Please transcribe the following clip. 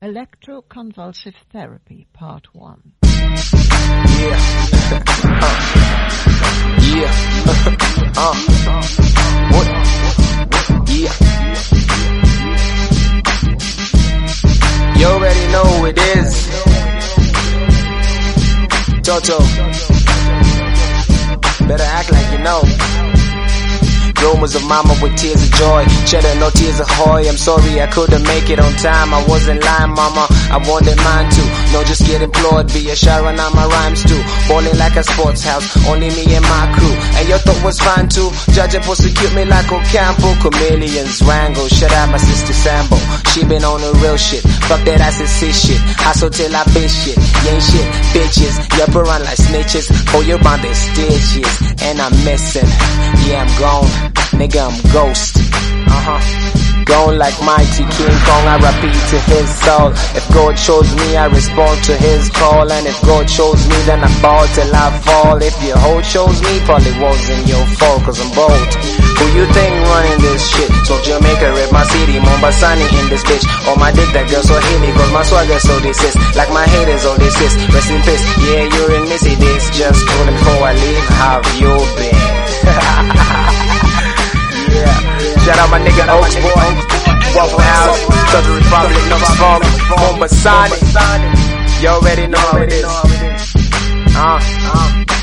Electroconvulsive Therapy, Part 1. Yeah. What? Yeah. You already know who it is. Toto. Better act like you know. Rumors of mama with tears of joy, cheddar no tears of hoy. I'm sorry I couldn't make it on time. I wasn't lying, mama, I wanted mine too. No, just get employed, be a Sharon on my rhymes too. Balling like a sports house, only me and my crew. And your thought was fine too. Judge and prosecute me like Ocampo. Chameleons wrangle, shut out my sister Sambo. She been on the real shit, fuck that I said shit. Hustle till I bitch shit, you ain't shit, bitches. You run like snitches, oh you're bound to stitches. And I'm missing, yeah I'm gone. Nigga, I'm ghost. Gone like mighty King Kong, I repeat to his soul. If God chose me, I respond to his call. And if God chose me, then I ball till I fall. If your hoe chose me, probably wasn't your fault, cause I'm bold. Who you think running this shit? So Jamaica, rip my city, Mombasani in this bitch. On my dick, that girl so hit me, cause my swagger so this is. Like my haters, all this is. Rest in peace, yeah, you're in missy this. Just calling before I leave, how have you been? Shout out my nigga Oaks Boy, Waffle House, Southern Republic, no smoke, Mombasani. You already know how it is.